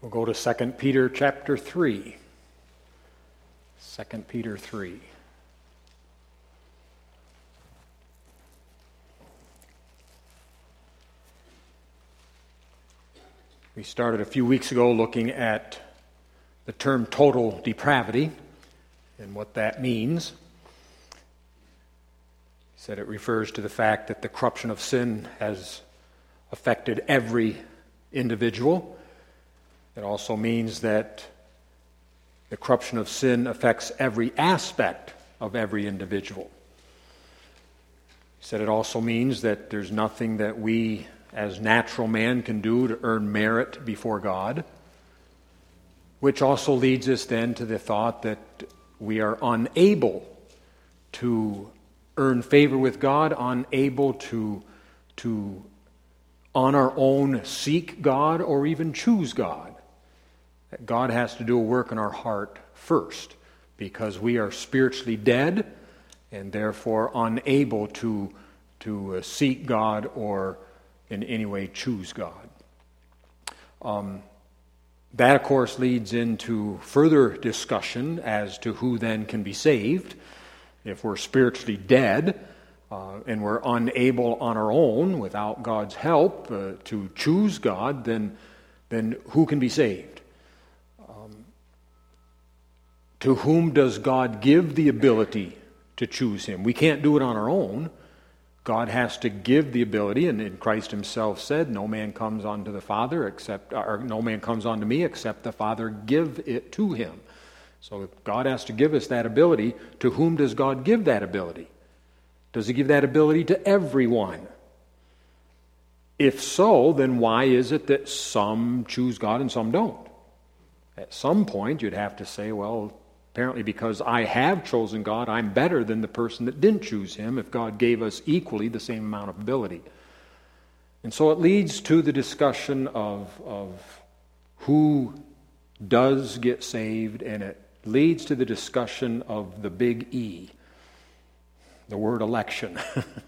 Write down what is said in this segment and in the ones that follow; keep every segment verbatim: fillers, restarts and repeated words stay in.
We'll go to Second Peter chapter three. Second Peter three. We started a few weeks ago looking at the term total depravity and what that means. He said it refers to the fact that the corruption of sin has affected every individual. It also means that the corruption of sin affects every aspect of every individual. He said it also means that there's nothing that we as natural man can do to earn merit before God, which also leads us then to the thought that we are unable to earn favor with God, unable to, to on our own seek God or even choose God. That God has to do a work in our heart first, because we are spiritually dead and therefore unable to, to seek God or in any way choose God. Um, that, of course, leads into further discussion as to who then can be saved. If we're spiritually dead uh, and we're unable on our own, without God's help, uh, to choose God, then, then who can be saved? Um, to whom does God give the ability to choose Him? We can't do it on our own. God has to give the ability, and, and Christ Himself said, "No man comes unto the Father except, or no man comes unto me except the Father give it to him." So God has to give us that ability. To whom does God give that ability? Does He give that ability to everyone? If so, then why is it that some choose God and some don't? At some point, you'd have to say, well, apparently because I have chosen God, I'm better than the person that didn't choose Him if God gave us equally the same amount of ability. And so it leads to the discussion of, of who does get saved, and it leads to the discussion of the big E, the word election.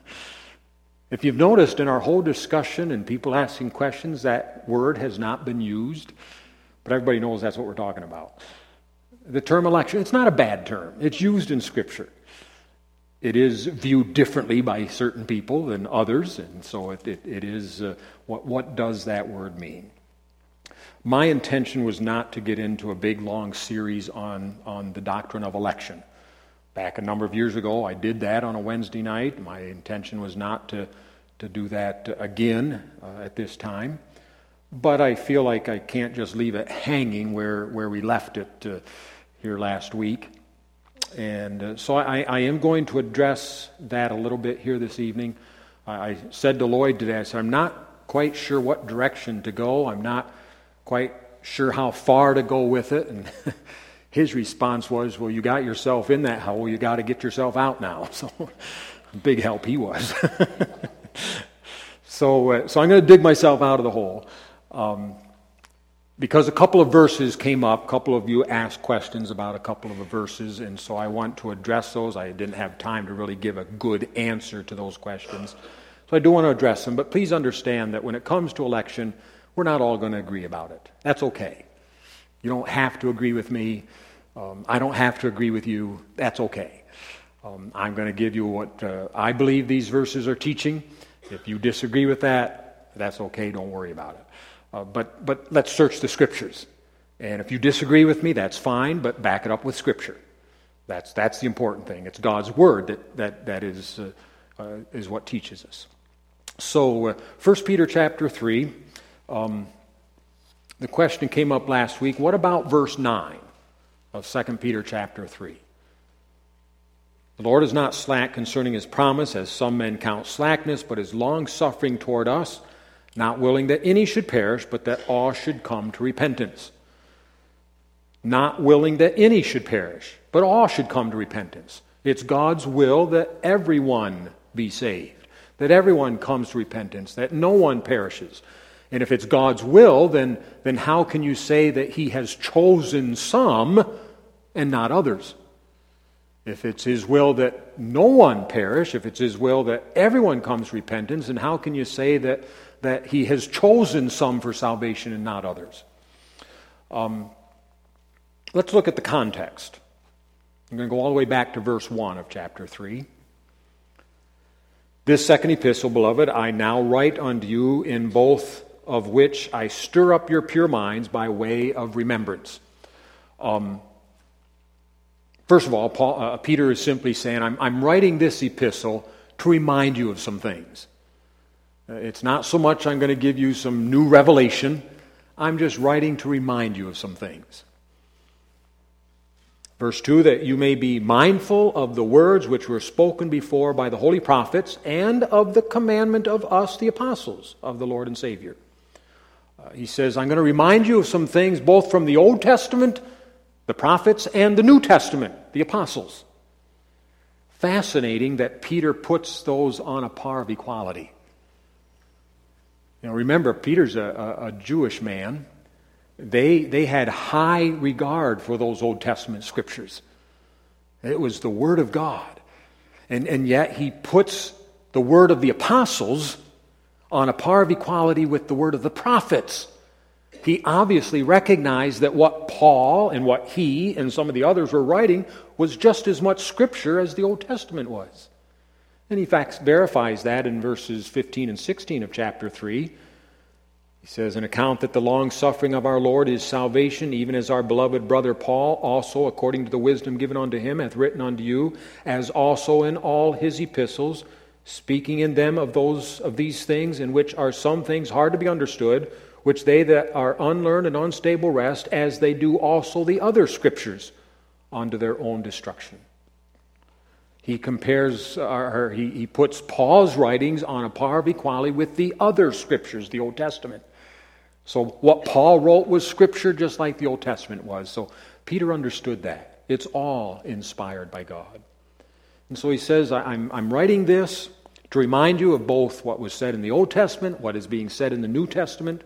If you've noticed in our whole discussion and people asking questions, that word has not been used, but everybody knows that's what we're talking about. The term election, it's not a bad term. It's used in Scripture. It is viewed differently by certain people than others, and so it, it, it is, uh, what, what does that word mean? My intention was not to get into a big, long series on, on the doctrine of election. Back a number of years ago, I did that on a Wednesday night. My intention was not to, to do that again uh, at this time. But I feel like I can't just leave it hanging where, where we left it uh, here last week. And uh, so I, I am going to address that a little bit here this evening. I, I said to Lloyd today, I said, I'm not quite sure what direction to go. I'm not quite sure how far to go with it. And his response was, well, you got yourself in that hole, you got to get yourself out now. So big help he was. so, uh, so I'm going to dig myself out of the hole. Um, because a couple of verses came up, a couple of you asked questions about a couple of the verses, and so I want to address those. I didn't have time to really give a good answer to those questions, so I do want to address them. But please understand that when it comes to election, we're not all going to agree about it. That's okay. You don't have to agree with me. Um, I don't have to agree with you. That's okay. Um, I'm going to give you what uh, I believe these verses are teaching. If you disagree with that, that's okay. Don't worry about it. Uh, but but let's search the Scriptures. And if you disagree with me, that's fine, but back it up with Scripture. That's that's the important thing. It's God's Word that that that is uh, uh, is what teaches us. So, uh, First Peter chapter three, um, the question came up last week, what about verse nine of Second Peter chapter three? The Lord is not slack concerning His promise, as some men count slackness, but is long-suffering toward us, not willing that any should perish, but that all should come to repentance. Not willing that any should perish, but all should come to repentance. It's God's will that everyone be saved, that everyone comes to repentance, that no one perishes. And if it's God's will, then, then how can you say that He has chosen some and not others? If it's His will that no one perish, if it's His will that everyone comes to repentance, then how can you say that, that He has chosen some for salvation and not others? Um, let's look at the context. I'm going to go all the way back to verse one of chapter three. This second epistle, beloved, I now write unto you, in both of which I stir up your pure minds by way of remembrance. Um, first of all, Paul, uh, Peter is simply saying, I'm, I'm writing this epistle to remind you of some things. Uh, it's not so much I'm going to give you some new revelation. I'm just writing to remind you of some things. Verse two, that you may be mindful of the words which were spoken before by the holy prophets, and of the commandment of us, the apostles of the Lord and Savior. Uh, he says, I'm going to remind you of some things both from the Old Testament, the prophets, and the New Testament, the apostles. Fascinating that Peter puts those on a par of equality. You know, remember, Peter's a, a, a Jewish man. They, they had high regard for those Old Testament scriptures. It was the Word of God. And, and yet he puts the Word of the apostles on a par of equality with the Word of the prophets. He obviously recognized that what Paul and what he and some of the others were writing was just as much Scripture as the Old Testament was. And he, in fact, verifies that in verses fifteen and sixteen of chapter three. He says, an account that the long-suffering of our Lord is salvation, even as our beloved brother Paul also, according to the wisdom given unto him, hath written unto you, as also in all his epistles, speaking in them of those of these things, in which are some things hard to be understood, which they that are unlearned and unstable wrest, as they do also the other scriptures, unto their own destruction. He compares, or he, he puts Paul's writings on a par of equality with the other scriptures, the Old Testament. So what Paul wrote was Scripture just like the Old Testament was. So Peter understood that. It's all inspired by God. And so he says, I'm, I'm writing this to remind you of both what was said in the Old Testament, what is being said in the New Testament.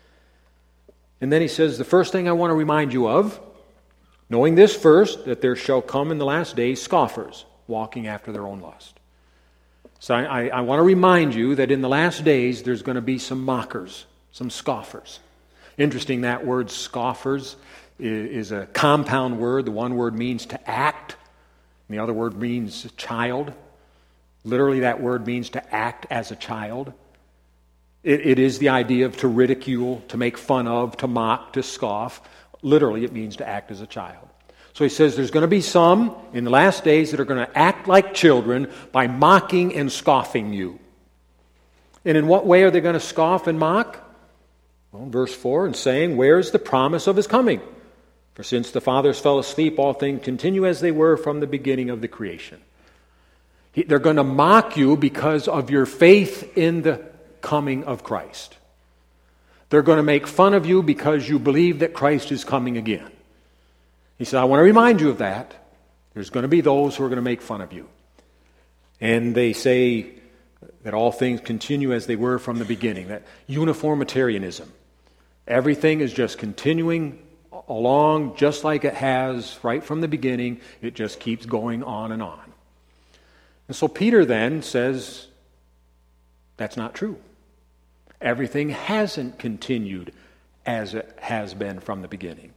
And then he says, the first thing I want to remind you of, knowing this first, that there shall come in the last days scoffers, walking after their own lust. So I, I, I want to remind you that in the last days there's going to be some mockers, some scoffers. Interesting, that word scoffers is, is a compound word. The one word means to act, and the other word means child. Literally, that word means to act as a child. It, it is the idea of to ridicule, to make fun of, to mock, to scoff. Literally, it means to act as a child. So he says there's going to be some in the last days that are going to act like children by mocking and scoffing you. And in what way are they going to scoff and mock? Well, verse four, and saying, where is the promise of his coming? For since the fathers fell asleep, all things continue as they were from the beginning of the creation. He, they're going to mock you because of your faith in the coming of Christ. They're going to make fun of you because you believe that Christ is coming again. He said, I want to remind you of that. There's going to be those who are going to make fun of you. And they say that all things continue as they were from the beginning, that uniformitarianism. Everything is just continuing along just like it has right from the beginning. It just keeps going on and on. And so Peter then says, that's not true. Everything hasn't continued as it has been from the beginning.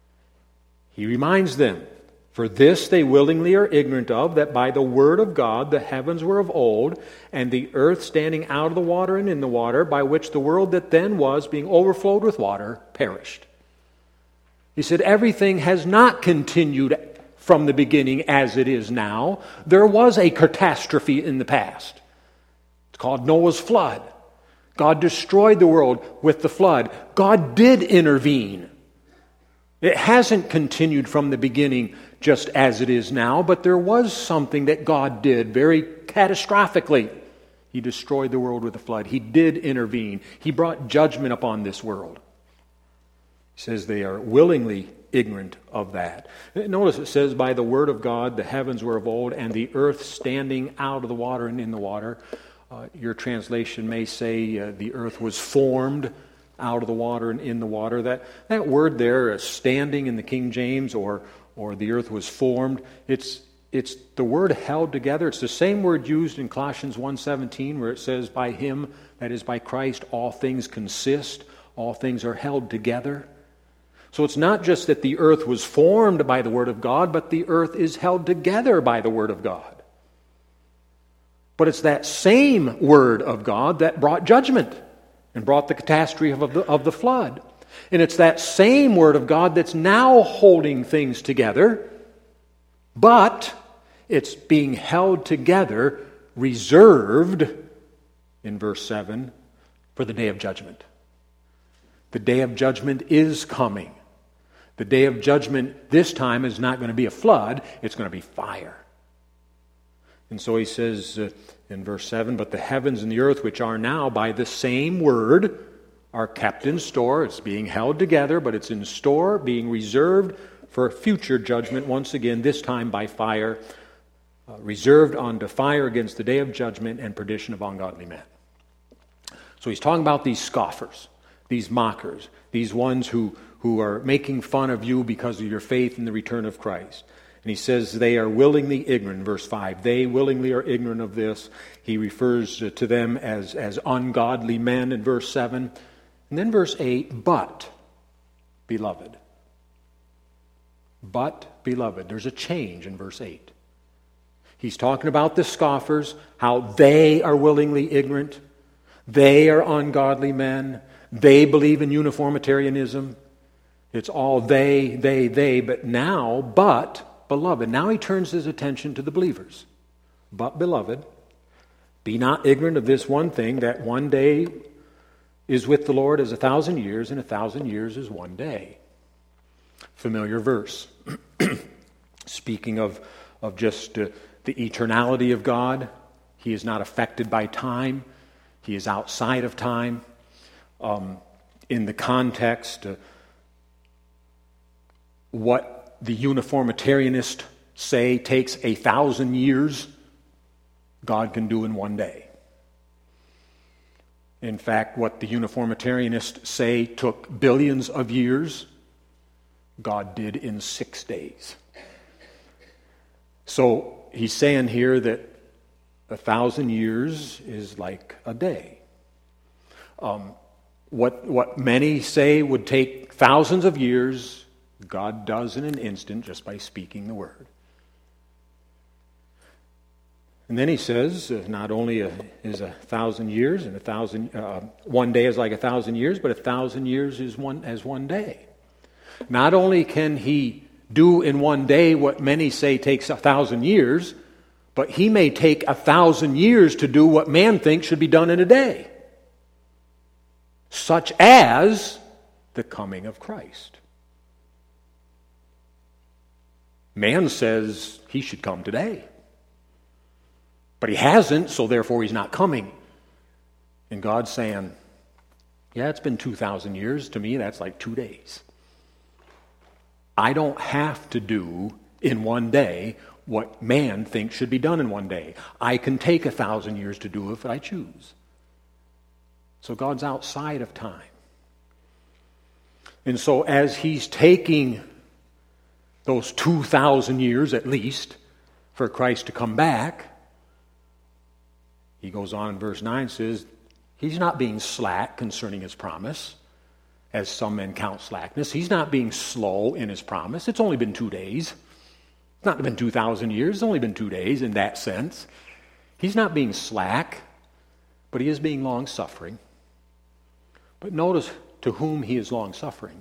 He reminds them, for this they willingly are ignorant of, that by the word of God the heavens were of old, and the earth standing out of the water and in the water, by which the world that then was, being overflowed with water, perished. He said, everything has not continued from the beginning as it is now. There was a catastrophe in the past. It's called Noah's flood. God destroyed the world with the flood. God did intervene. It hasn't continued from the beginning just as it is now, but there was something that God did very catastrophically. He destroyed the world with a flood. He did intervene. He brought judgment upon this world. He says they are willingly ignorant of that. Notice it says, by the word of God the heavens were of old, and the earth standing out of the water and in the water. Uh, your translation may say uh, the earth was formed out of the water and in the water. That that word there, uh, standing in the King James, or or the earth was formed, it's it's the word held together. It's the same word used in Colossians one seventeen, where it says, by him, that is by Christ, all things consist, all things are held together. So it's not just that the earth was formed by the Word of God, but the earth is held together by the Word of God. But it's that same Word of God that brought judgment and brought the catastrophe of the, of the flood. And it's that same Word of God that's now holding things together, but it's being held together, reserved, in verse seven, for the day of judgment. The day of judgment is coming. The day of judgment this time is not going to be a flood, it's going to be fire. And so he says uh, in verse seven, but the heavens and the earth which are now by the same word are kept in store. It's being held together, but it's in store, being reserved for future judgment, once again, this time by fire, uh, reserved unto fire against the day of judgment and perdition of ungodly men. So he's talking about these scoffers, these mockers, these ones who, who are making fun of you because of your faith in the return of Christ. And he says they are willingly ignorant, in verse five. They willingly are ignorant of this. He refers to them as, as ungodly men in verse seven. And then verse eight, but, beloved. But, beloved. There's a change in verse eight. He's talking about the scoffers, how they are willingly ignorant. They are ungodly men. They believe in uniformitarianism. It's all they, they, they. But now, but, beloved. Now he turns his attention to the believers. But, beloved, be not ignorant of this one thing, that one day is with the Lord as a thousand years, and a thousand years is one day. Familiar verse. Speaking of, of just uh, the eternality of God, he is not affected by time. He is outside of time. Um, in the context, uh, what the uniformitarianists say takes a thousand years, God can do in one day. In fact, what the uniformitarianists say took billions of years, God did in six days. So he's saying here that a thousand years is like a day. Um, what, what many say would take thousands of years, God does in an instant just by speaking the word. And then he says, uh, not only a, is a thousand years, and a thousand uh, one day is like a thousand years, but a thousand years is one as one day. Not only can he do in one day what many say takes a thousand years, but he may take a thousand years to do what man thinks should be done in a day, such as the coming of Christ. Man says he should come today. But he hasn't, so therefore he's not coming. And God's saying, yeah, it's been two thousand years. To me, that's like two days. I don't have to do in one day what man thinks should be done in one day. I can take a thousand years to do it if I choose. So God's outside of time. And so as he's taking those two thousand years at least for Christ to come back, he goes on in verse nine, says, he's not being slack concerning his promise, as some men count slackness. He's not being slow in his promise. It's only been two days. It's not been two thousand years. It's only been two days in that sense. He's not being slack, but he is being long-suffering. But notice to whom he is long-suffering.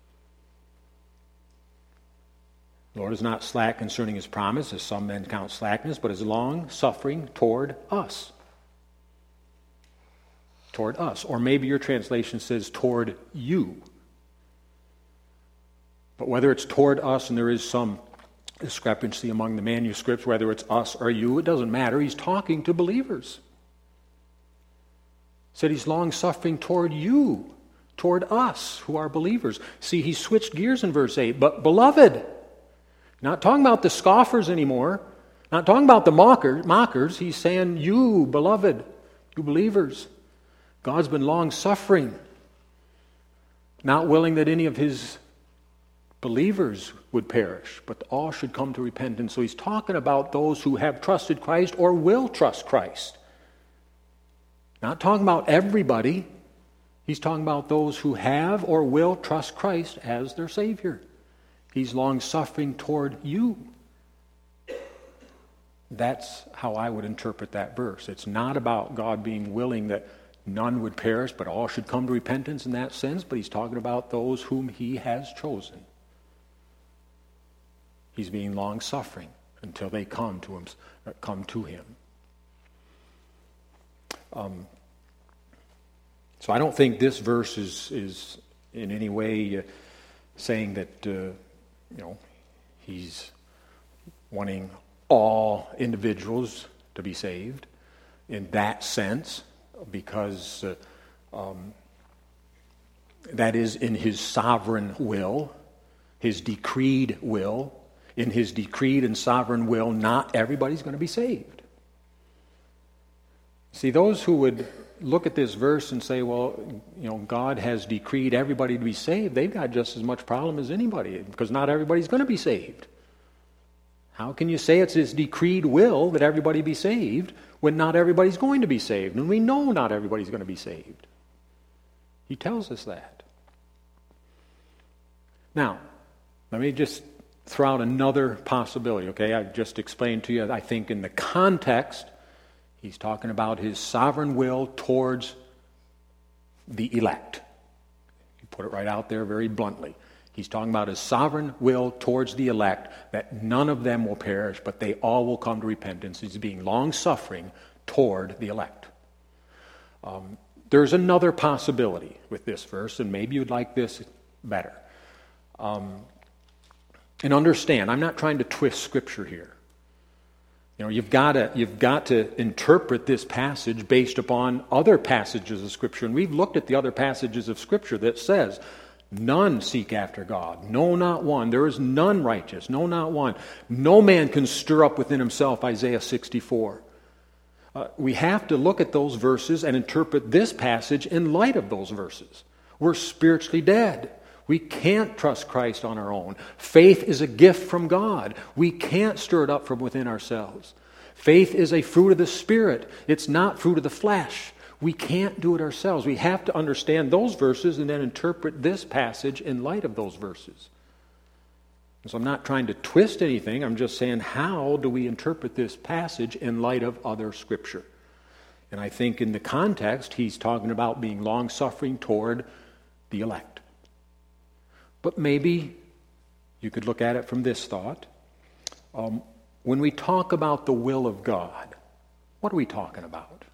The Lord is not slack concerning his promise, as some men count slackness, but is long-suffering toward us. Toward us. Or maybe your translation says toward you. But whether it's toward us, and there is some discrepancy among the manuscripts, whether it's us or you, it doesn't matter. He's talking to believers. He said he's long-suffering toward you, toward us who are believers. See, he switched gears in verse eight. But beloved, not talking about the scoffers anymore, not talking about the mocker, mockers. He's saying you, beloved, you believers. God's been long-suffering, not willing that any of his believers would perish, but all should come to repentance. So he's talking about those who have trusted Christ or will trust Christ. Not talking about everybody, He's talking about those who have or will trust Christ as their Savior. He's long-suffering toward you. That's how I would interpret that verse. It's not about God being willing that none would perish, but all should come to repentance in that sense, but he's talking about those whom he has chosen. He's being long-suffering until they come to him. Come to him. Um, so I don't think this verse is, is in any way uh, saying that uh, you know he's wanting all individuals to be saved in that sense, because uh, um, that is in his sovereign will, his decreed will. In his decreed and sovereign will, not everybody's going to be saved. See, those who would look at this verse and say, well, you know, God has decreed everybody to be saved, they've got just as much problem as anybody, because not everybody's going to be saved. How can you say it's his decreed will that everybody be saved when not everybody's going to be saved? And we know not everybody's going to be saved. He tells us that. Now, let me just throw out another possibility, okay? I've just explained to you, I think in the context, he's talking about his sovereign will towards the elect. He put it right out there very bluntly. He's talking about his sovereign will towards the elect, that none of them will perish, but they all will come to repentance. He's being long-suffering toward the elect. Um, there's another possibility with this verse, and maybe you'd like this better. Um, And understand, I'm not trying to twist Scripture here. You know, you've got to you've got to interpret this passage based upon other passages of Scripture. And we've looked at the other passages of Scripture that says, none seek after God. No, not one. There is none righteous. No, not one. No man can stir up within himself, Isaiah sixty-four. Uh, we have to look at those verses and interpret this passage in light of those verses. We're spiritually dead. We can't trust Christ on our own. Faith is a gift from God. We can't stir it up from within ourselves. Faith is a fruit of the Spirit. It's not fruit of the flesh. We can't do it ourselves. We have to understand those verses and then interpret this passage in light of those verses. And so I'm not trying to twist anything. I'm just saying, how do we interpret this passage in light of other Scripture? And I think in the context, he's talking about being long-suffering toward the elect. But maybe you could look at it from this thought. Um, when we talk about the will of God, what are we talking about?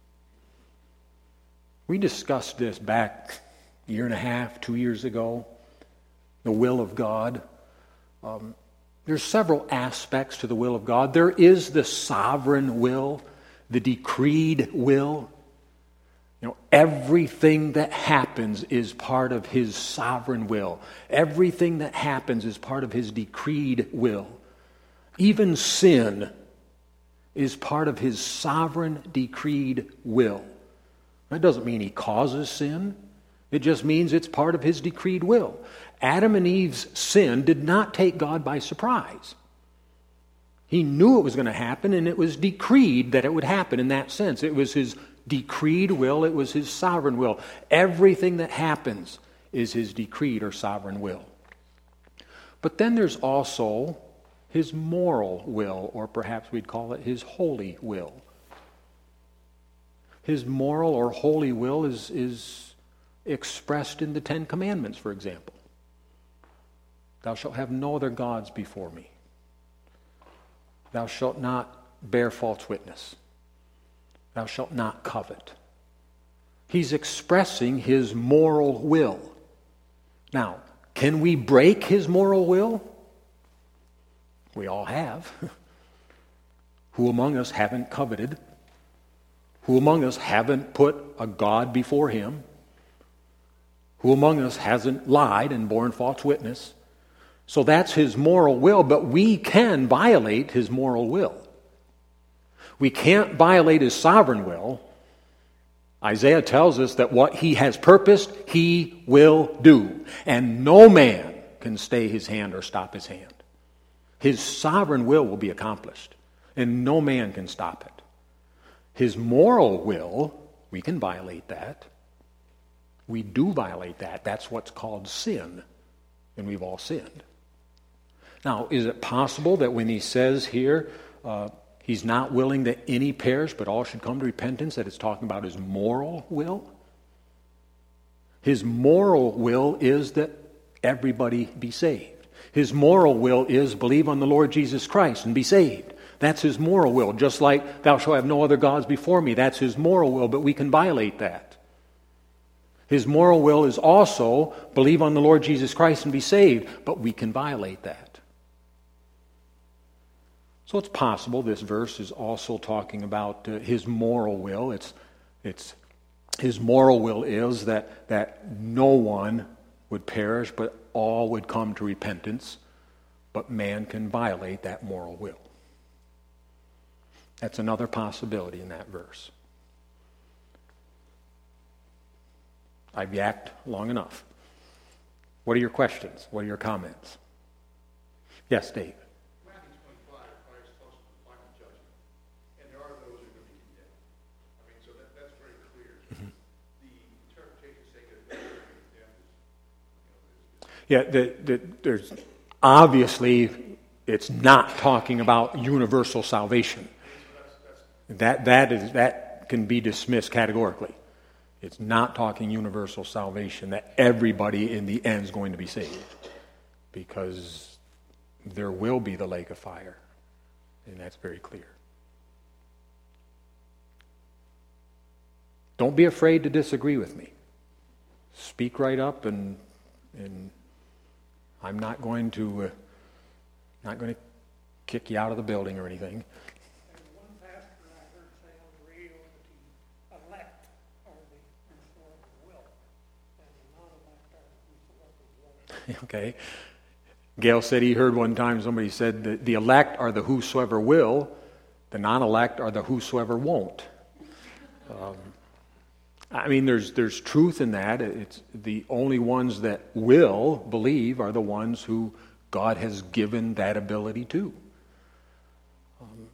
We discussed this back a year and a half, two years ago, the will of God. Um, there's several aspects to the will of God. There is the sovereign will, the decreed will. You know, everything that happens is part of his sovereign will. Everything that happens is part of his decreed will. Even sin is part of his sovereign decreed will. That doesn't mean he causes sin. It just means it's part of his decreed will. Adam and Eve's sin did not take God by surprise. He knew it was going to happen, and it was decreed that it would happen in that sense. It was his decreed will. It was his sovereign will. Everything that happens is his decreed or sovereign will. But then there's also his moral will, or perhaps we'd call it his holy will. His moral or holy will is, is expressed in the Ten Commandments, for example. Thou shalt have no other gods before me. Thou shalt not bear false witness. Thou shalt not covet. He's expressing his moral will. Now, can we break his moral will? We all have. Who among us haven't coveted? Who among us haven't put a God before him? Who among us hasn't lied and borne false witness? So that's his moral will, but we can violate his moral will. We can't violate his sovereign will. Isaiah tells us that what he has purposed, he will do. And no man can stay his hand or stop his hand. His sovereign will will be accomplished, and no man can stop it. His moral will, we can violate that. We do violate that. That's what's called sin, and we've all sinned. Now, is it possible that when he says here, uh, he's not willing that any perish, but all should come to repentance, that it's talking about his moral will? His moral will is that everybody be saved. His moral will is believe on the Lord Jesus Christ and be saved. That's his moral will. Just like thou shalt have no other gods before me. That's his moral will, but we can violate that. His moral will is also believe on the Lord Jesus Christ and be saved, but we can violate that. So it's possible this verse is also talking about uh, his moral will. It's, it's his moral will is that, that no one would perish, but all would come to repentance, but man can violate that moral will. That's another possibility in that verse. I've yacked long enough. What are your questions? What are your comments? Yes, Dave. Matthew twenty-five, Christ talks about the final judgment, and there are those who are going to be condemned. I mean, so that, that's very clear. Mm-hmm. The interpretation saying that they're going to be condemned is, you know, is, is yeah, the, the, there's obviously it's not talking about universal salvation. That that is that can be dismissed categorically. It's not talking universal salvation, that everybody in the end is going to be saved, because there will be the lake of fire, and that's very clear. Don't be afraid to disagree with me. Speak right up, and and I'm not going to uh, not going to kick you out of the building or anything. Okay. Gail said he heard one time somebody said that the elect are the whosoever will, the non-elect are the whosoever won't. Um, I mean, there's there's truth in that. It's the only ones that will believe are the ones who God has given that ability to. Um,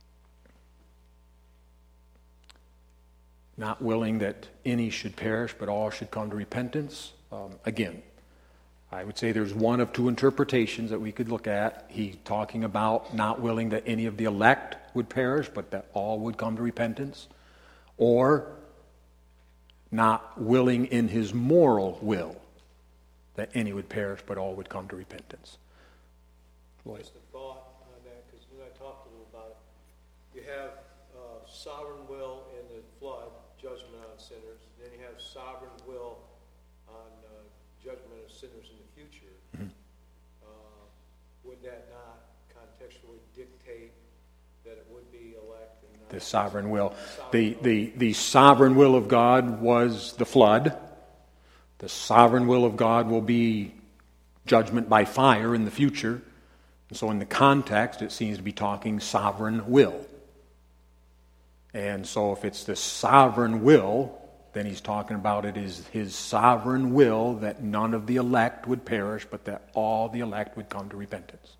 not willing that any should perish, but all should come to repentance. Um, again, I would say there's one of two interpretations that we could look at. He's talking about not willing that any of the elect would perish, but that all would come to repentance. Or not willing in his moral will that any would perish, but all would come to repentance. Lloyd. Just a thought on that, because when I talked a little about it, you have uh, sovereign will in the flood, judgment on sinners. Then you have sovereign will on uh, judgment of sinners in the future. Mm-hmm. Uh, would that not contextually dictate that it would be elect and not the sovereign will? Sovereign the, will. the, the sovereign will of God was the flood. The sovereign will of God will be judgment by fire in the future. And so in the context, it seems to be talking sovereign will. And so if it's the sovereign will, then he's talking about it is his sovereign will that none of the elect would perish, but that all the elect would come to repentance.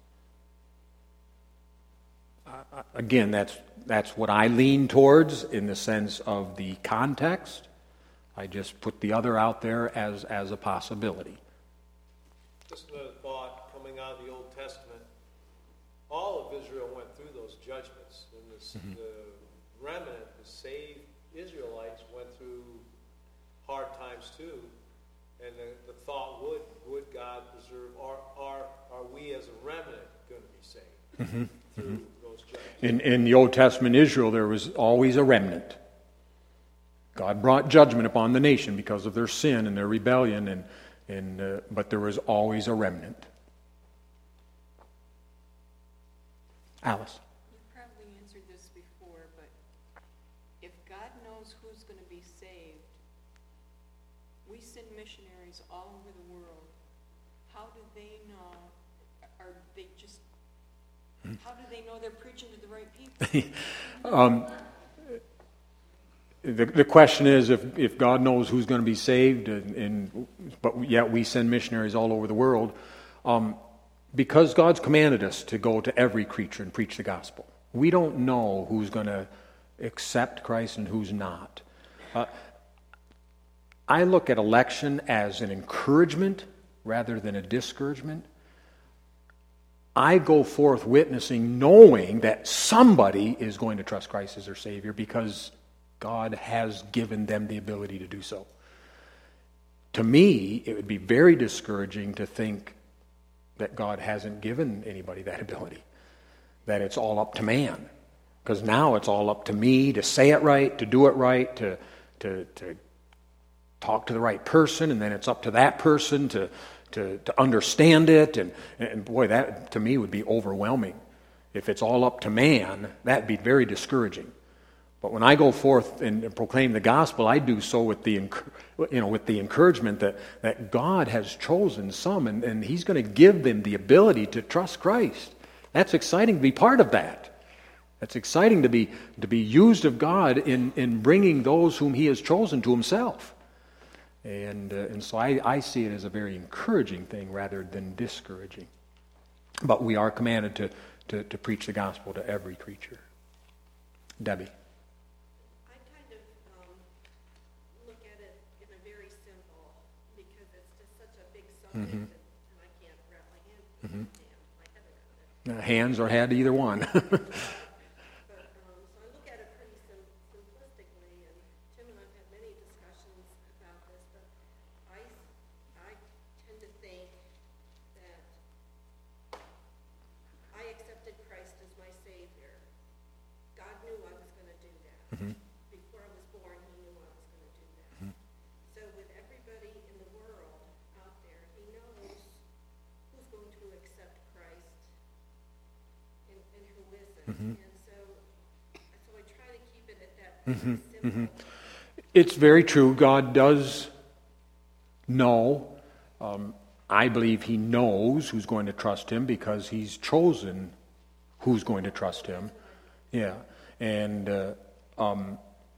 Uh, again, that's that's what I lean towards in the sense of the context. I just put the other out there as, as a possibility. Just another thought coming out of the Old Testament. All of Israel went through those judgments. And this, mm-hmm. the remnant, the saved Israelites, went through hard times too. And the, the thought, would would God preserve, are, are, are we as a remnant going to be saved mm-hmm. through mm-hmm. those judgments? In, in the Old Testament Israel, there was always a remnant. God brought judgment upon the nation because of their sin and their rebellion, and, and uh, but there was always a remnant. Alice. You probably answered this before, but if God knows who's going to be saved, we send missionaries all over the world. How do they know? Are they just? How do they know they're preaching to the right people? um, the the question is, if if God knows who's going to be saved, and, and but yet we send missionaries all over the world. Um, Because God's commanded us to go to every creature and preach the gospel. We don't know who's going to accept Christ and who's not. Uh, I look at election as an encouragement rather than a discouragement. I go forth witnessing knowing that somebody is going to trust Christ as their Savior because God has given them the ability to do so. To me, it would be very discouraging to think that God hasn't given anybody that ability, that it's all up to man. Because now it's all up to me to say it right, to do it right, to, to, to talk to the right person, and then it's up to that person to, to, to understand it. And, and boy, that to me would be overwhelming. If it's all up to man, that'd be very discouraging. But when I go forth and proclaim the gospel, I do so with the, you know, with the encouragement that, that God has chosen some, and, and He's going to give them the ability to trust Christ. That's exciting to be part of that. That's exciting to be to be used of God in, in bringing those whom He has chosen to Himself. And uh, and so I, I see it as a very encouraging thing rather than discouraging. But we are commanded to, to, to preach the gospel to every creature. Debbie. Mm-hmm. And I can't wrap my hand, mm-hmm. my head around it. Uh, hands or head, either one. but, um, so I look at it pretty sim- simplistically, and Tim and I've had many discussions about this, but I, I tend to think that I accepted Christ as my Savior. God knew I was going to do that. Mm-hmm. Before I was born, He knew I was going to do that. Mm-hmm. So with everybody in the world out there, He knows who's going to accept Christ and, and who isn't. Mm-hmm. And so, so I try to keep it at that mm-hmm. simple. Mm-hmm. It's very true. God does know. Um, I believe He knows who's going to trust Him because He's chosen who's going to trust Him. Yeah. And uh, um,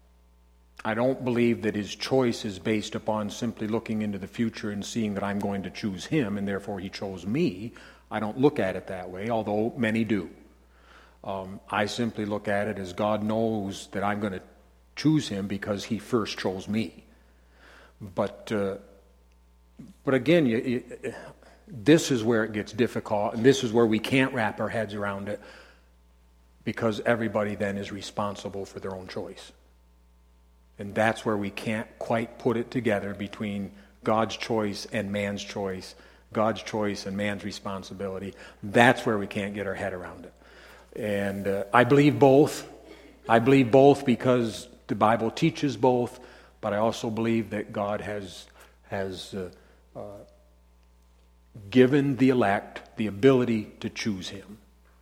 I don't believe that His choice is based upon simply looking into the future and seeing that I'm going to choose Him and therefore He chose me. I don't look at it that way, although many do. Um, I simply look at it as God knows that I'm going to choose Him because He first chose me. But uh, but again, you, you, this is where it gets difficult, and this is where we can't wrap our heads around it, because everybody then is responsible for their own choice. And that's where we can't quite put it together between God's choice and man's choice, God's choice and man's responsibility. That's where we can't get our head around it. And uh, I believe both. I believe both because the Bible teaches both, but I also believe that God has, has uh, uh, given the elect the ability to choose Him.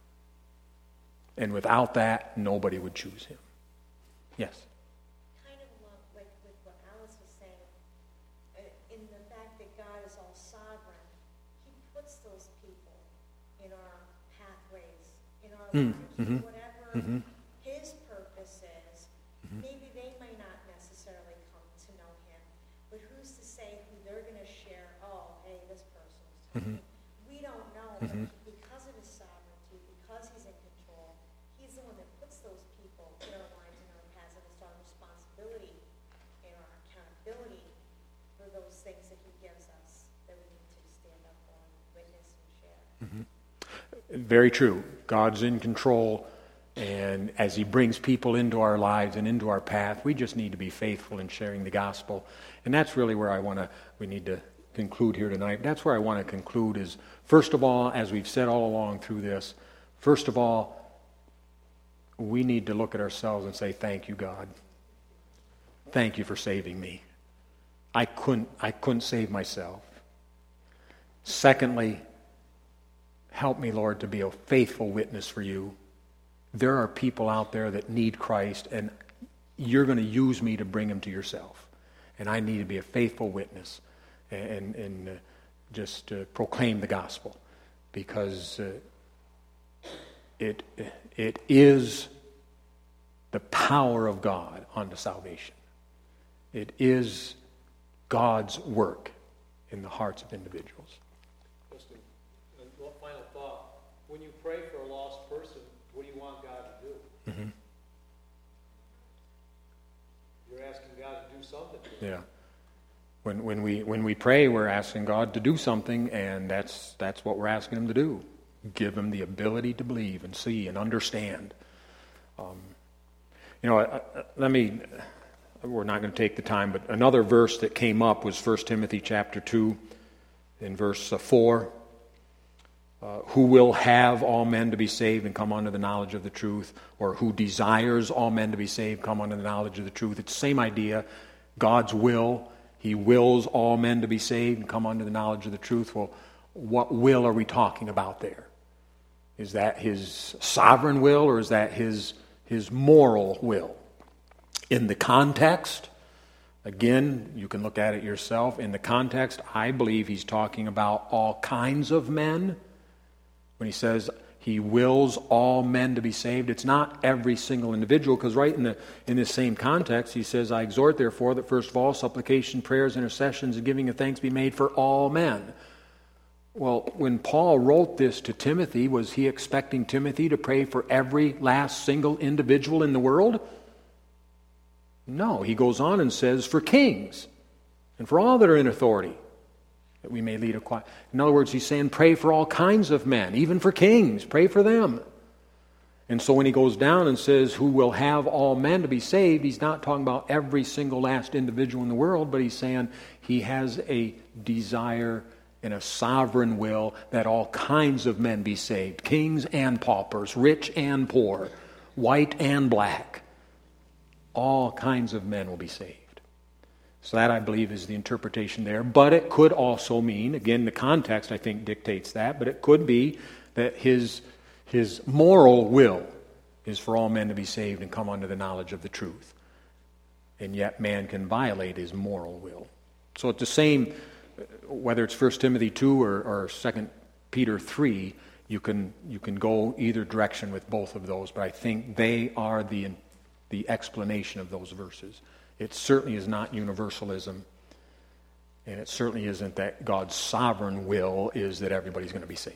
And without that, nobody would choose Him. Yes? Kind of like with what Alice was saying, uh, in the fact that God is all sovereign, He puts those people in our pathways, in our Mm, lives, mm-hmm, whatever mm-hmm. His purpose is. Mm-hmm. Maybe they may not necessarily come to know Him, but who's to say who they're going to share, oh, hey, this person was talking. Mm-hmm. We don't know, mm-hmm. but because of His sovereignty, because He's in control, He's the one that puts those people in our lives and our paths, and it's our responsibility and our accountability for those things that He gives us that we need to stand up for and witness and share. Mm-hmm. Very true. God's in control, and as He brings people into our lives and into our path, we just need to be faithful in sharing the gospel. And that's really where I want to, we need to conclude here tonight. That's where I want to conclude is, first of all, as we've said all along through this, first of all, we need to look at ourselves and say, thank you, God. Thank you for saving me. I couldn't, I couldn't save myself. Secondly, help me, Lord, to be a faithful witness for you. There are people out there that need Christ, and you're going to use me to bring them to yourself. And I need to be a faithful witness and, and uh, just uh, proclaim the gospel, because uh, it it is the power of God unto salvation. It is God's work in the hearts of individuals. Just a, a final thought. When you pray for a lost person, what do you want God to do? Mm-hmm. You're asking God to do something. Yeah. When, when, we, when we pray, we're asking God to do something, and that's, that's what we're asking Him to do. Give Him the ability to believe and see and understand. Um, you know, uh, let me, we're not going to take the time, but another verse that came up was First Timothy chapter two, in verse four. Uh, who will have all men to be saved and come unto the knowledge of the truth, or who desires all men to be saved, come unto the knowledge of the truth. It's the same idea. God's will. He wills all men to be saved and come unto the knowledge of the truth. Well, what will are we talking about there? Is that His sovereign will, or is that His, his moral will? In the context, again, you can look at it yourself. In the context, I believe He's talking about all kinds of men. When He says He wills all men to be saved, it's not every single individual, because right in the in this same context, He says, I exhort therefore that first of all supplication, prayers, intercessions, and giving of thanks be made for all men. Well, when Paul wrote this to Timothy, was he expecting Timothy to pray for every last single individual in the world? No, he goes on and says for kings and for all that are in authority, that we may lead a quiet. In other words, he's saying pray for all kinds of men, even for kings. Pray for them. And so when he goes down and says who will have all men to be saved, he's not talking about every single last individual in the world, but he's saying he has a desire and a sovereign will that all kinds of men be saved. Kings and paupers, rich and poor, white and black. All kinds of men will be saved. So that, I believe, is the interpretation there. But it could also mean, again, the context, I think, dictates that, but it could be that his, his moral will is for all men to be saved and come unto the knowledge of the truth. And yet man can violate his moral will. So it's the same, whether it's First Timothy two or, or Second Peter three, you can, you can go either direction with both of those, but I think they are the, the explanation of those verses. It certainly is not universalism, and it certainly isn't that God's sovereign will is that everybody's going to be saved.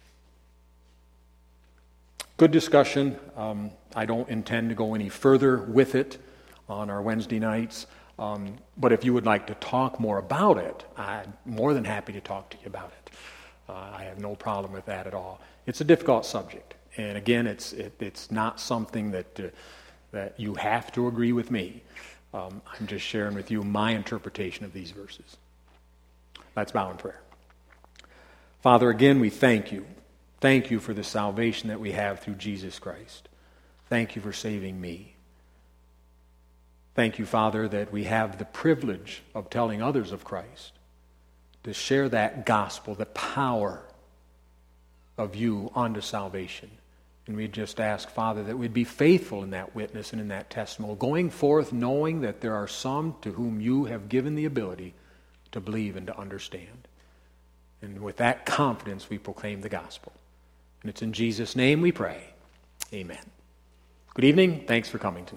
Good discussion. Um, I don't intend to go any further with it on our Wednesday nights, um, but if you would like to talk more about it, I'm more than happy to talk to you about it. Uh, I have no problem with that at all. It's a difficult subject, and again, it's it, it's not something that uh, that you have to agree with me. Um, I'm just sharing with you my interpretation of these verses. Let's bow in prayer. Father, again, we thank you. Thank you for the salvation that we have through Jesus Christ. Thank you for saving me. Thank you, Father, that we have the privilege of telling others of Christ, to share that gospel, the power of you unto salvation. And we just ask, Father, that we'd be faithful in that witness and in that testimony, going forth knowing that there are some to whom you have given the ability to believe and to understand. And with that confidence, we proclaim the gospel. And it's in Jesus' name we pray. Amen. Good evening. Thanks for coming tonight.